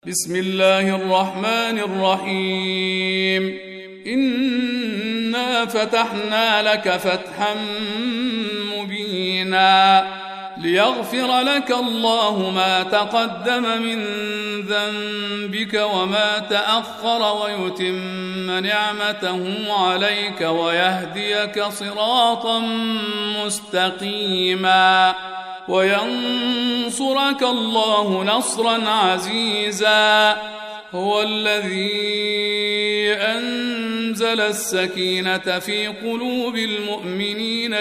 بسم الله الرحمن الرحيم إنا فتحنا لك فتحا مبينا ليغفر لك الله ما تقدم من ذنبك وما تأخر ويتم نعمته عليك ويهديك صراطا مستقيما وينصرك الله نصرا عزيزا هو الذي أنزل السكينة في قلوب المؤمنين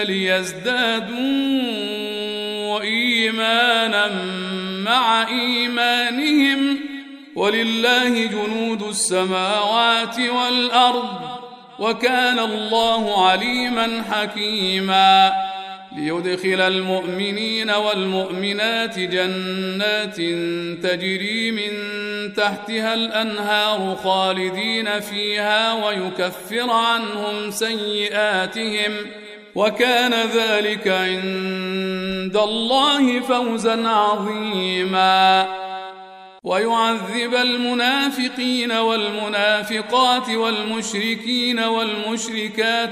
ليزدادوا إيمانا مع إيمانهم ولله جنود السماوات والأرض وكان الله عليما حكيما ليدخل المؤمنين والمؤمنات جنات تجري من تحتها الأنهار خالدين فيها ويكفر عنهم سيئاتهم وكان ذلك عند الله فوزا عظيما ويعذب المنافقين والمنافقات والمشركين والمشركات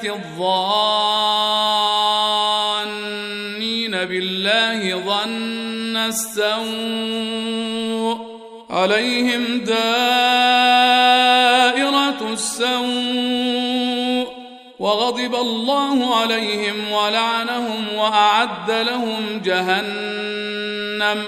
الظانين بالله ظن السوء عليهم دائرة السوء وغضب الله عليهم ولعنهم وأعد لهم جهنم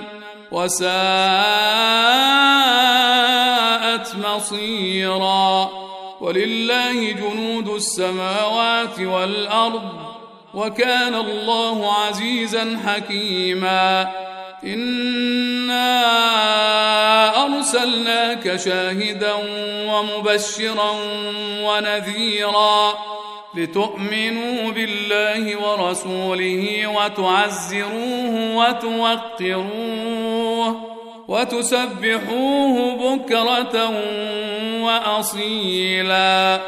وساءت مصيرا ولله جنود السماوات والأرض وكان الله عزيزا حكيما إنا أرسلناك شاهدا ومبشرا ونذيرا لتؤمنوا بالله ورسوله وتعزروه وتوقروه وتسبحوه بكرة وأصيلا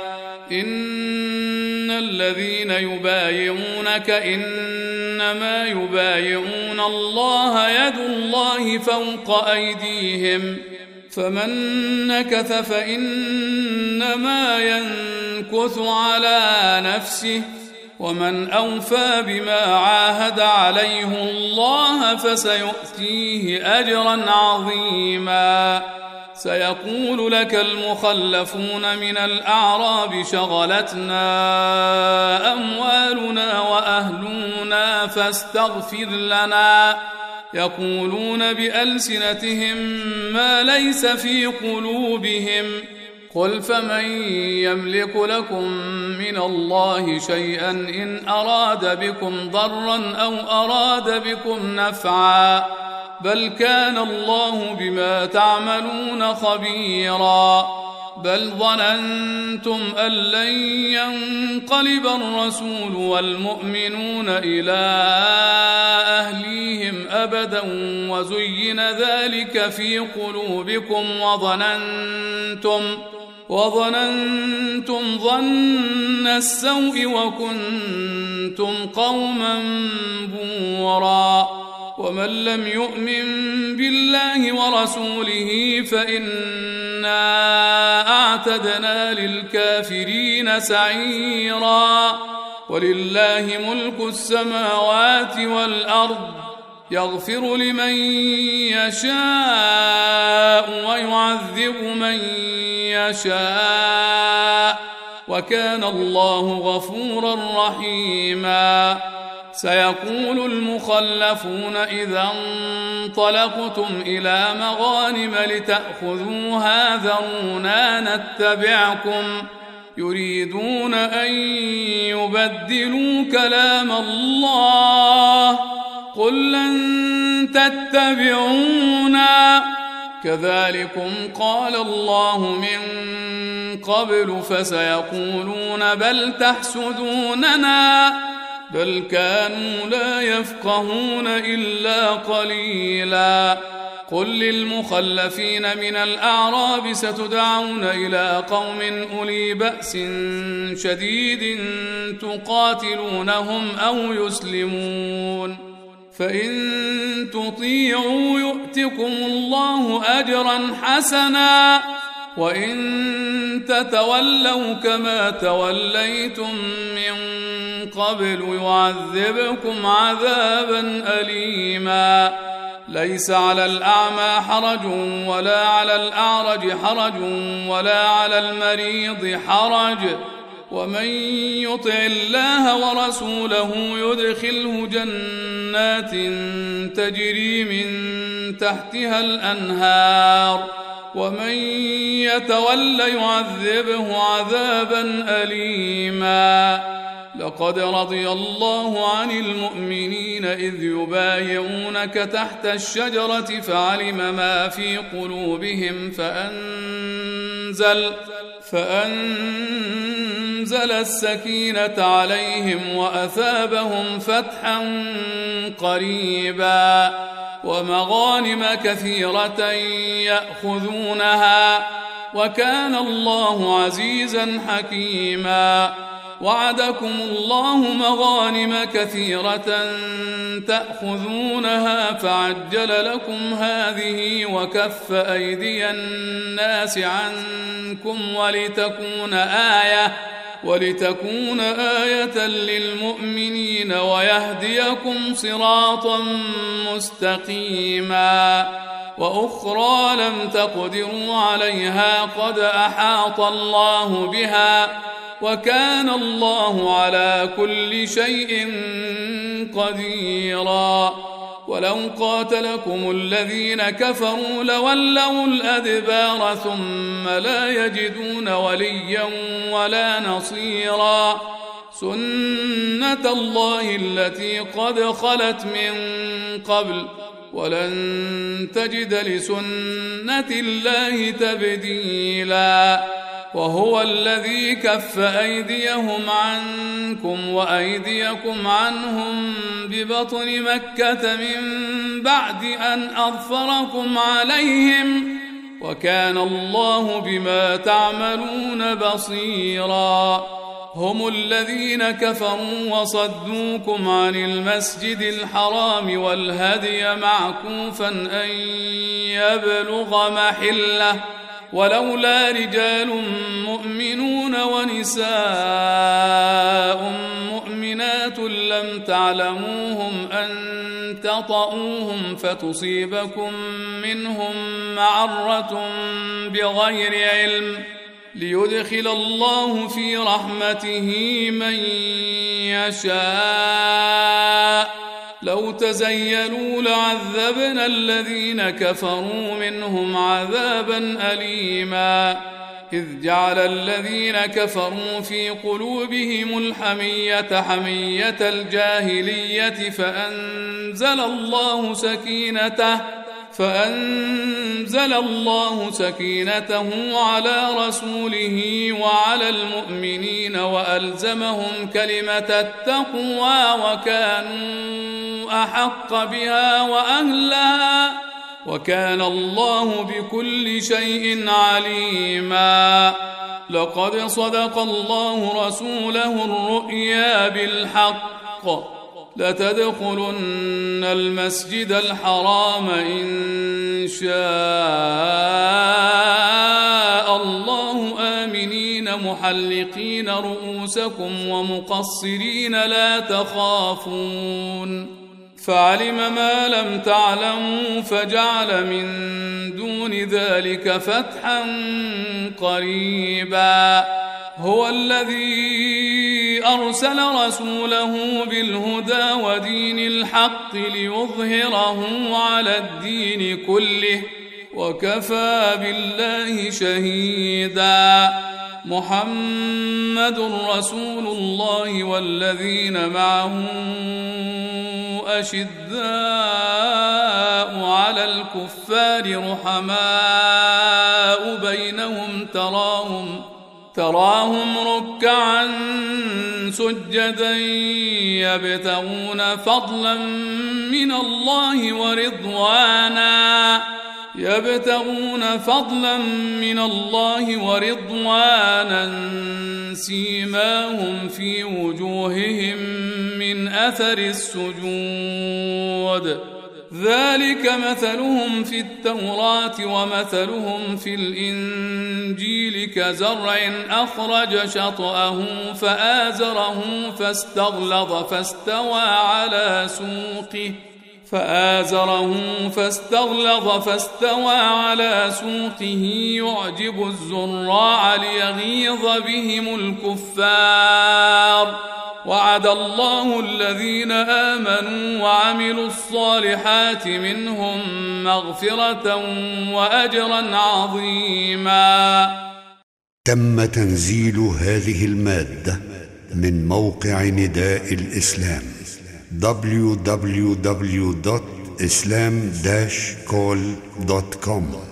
إن الذين يبايعونك إنما يبايعون الله يد الله فوق أيديهم فمن نكث فإنما ينكث على نفسه ومن أوفى بما عاهد عليه الله فسيؤتيه أجرا عظيما سيقول لك المخلفون من الأعراب شغلتنا أموالنا وأهلنا فاستغفر لنا يقولون بألسنتهم ما ليس في قلوبهم قل فمن يملك لكم من الله شيئا إن أراد بكم ضرا أو أراد بكم نفعا بل كان الله بما تعملون خبيرا بل ظننتم أن لن ينقلب الرسول والمؤمنون إلى أهليهم أبدا وزين ذلك في قلوبكم وظننتم ظن السوء وكنتم قوما بورا ومن لم يؤمن بالله ورسوله فإنا أعتدنا للكافرين سعيرا ولله ملك السماوات والأرض يغفر لمن يشاء ويعذب من يشاء وكان الله غفورا رحيما سيقول المخلفون إذا انطلقتم إلى مغانم لتأخذوها ذرونا نتبعكم يريدون أن يبدلوا كلام الله قل لن تتبعونا كذلكم قال الله من قبل فسيقولون بل تحسدوننا بل كانوا لا يفقهون إلا قليلا قل للمخلفين من الأعراب ستدعون إلى قوم أولي بأس شديد تقاتلونهم أو يسلمون فإن تطيعوا يؤتكم الله أجرا حسنا وإن تتولوا كما توليتم من قبل يعذبكم عذابا أليما ليس على الأعمى حرج ولا على الأعرج حرج ولا على المريض حرج ومن يطع الله ورسوله يدخله جنات تجري من تحتها الأنهار ومن يتول يعذبه عذابا أليما لقد رضي الله عن المؤمنين إذ يبايعونك تحت الشجرة فعلم ما في قلوبهم فأنزل السكينة عليهم وأثابهم فتحا قريبا ومغانم كثيرة يأخذونها وكان الله عزيزا حكيما وعدكم الله مغانم كثيرة تأخذونها فعجل لكم هذه وكف أيدي الناس عنكم ولتكون آية للمؤمنين ويهديكم صراطا مستقيما وأخرى لم تقدروا عليها قد أحاط الله بها وكان الله على كل شيء قديرا ولو قاتلكم الذين كفروا لولوا الأدبار ثم لا يجدون وليا ولا نصيرا سنة الله التي قد خلت من قبل ولن تجد لسنة الله تبديلا وهو الذي كف أيديهم عنكم وأيديكم عنهم ببطن مكة من بعد أن أظفركم عليهم وكان الله بما تعملون بصيرا هم الذين كفروا وصدوكم عن المسجد الحرام والهدي معكوفا أن يبلغ محله ولولا رجال مؤمنون ونساء مؤمنات لم تعلموهم أن تطؤوهم فتصيبكم منهم معرة بغير علم ليدخل الله في رحمته من يشاء لو تزيلوا لعذبنا الذين كفروا منهم عذابا أليما إذ جعل الذين كفروا في قلوبهم الحمية حمية الجاهلية فأنزل الله سكينته على رسوله وعلى المؤمنين وألزمهم كلمة التقوى وكانوا أحق بها وأهلها وكان الله بكل شيء عليما لقد صدق الله رسوله الرؤيا بالحق لتدخلن المسجد الحرام إن شاء الله آمنين محلقين رؤوسكم ومقصرين لا تخافون فعلم ما لم تعلموا فجعل من دون ذلك فتحا قريبا هو الذي أرسل رسوله بالهدى ودين الحق ليظهره على الدين كله وكفى بالله شهيدا محمد رسول الله والذين معه أشداء على الكفار رحماء بينهم تراهم ركعا سجدا يبتغون فضلا من الله ورضوانا يبتغون فضلا من الله ورضوانا سيماهم في وجوههم من أثر السجود ذلك مثلهم في التوراة ومثلهم في الإنجيل كزرع أخرج شطأه فآزره فاستغلظ فاستوى على سوقه يعجب الزراع ليغيظ بهم الكفار وعد الله الذين آمنوا وعملوا الصالحات منهم مغفرة وأجرا عظيما. تم تنزيل هذه المادة من موقع نداء الإسلام www.islam-call.com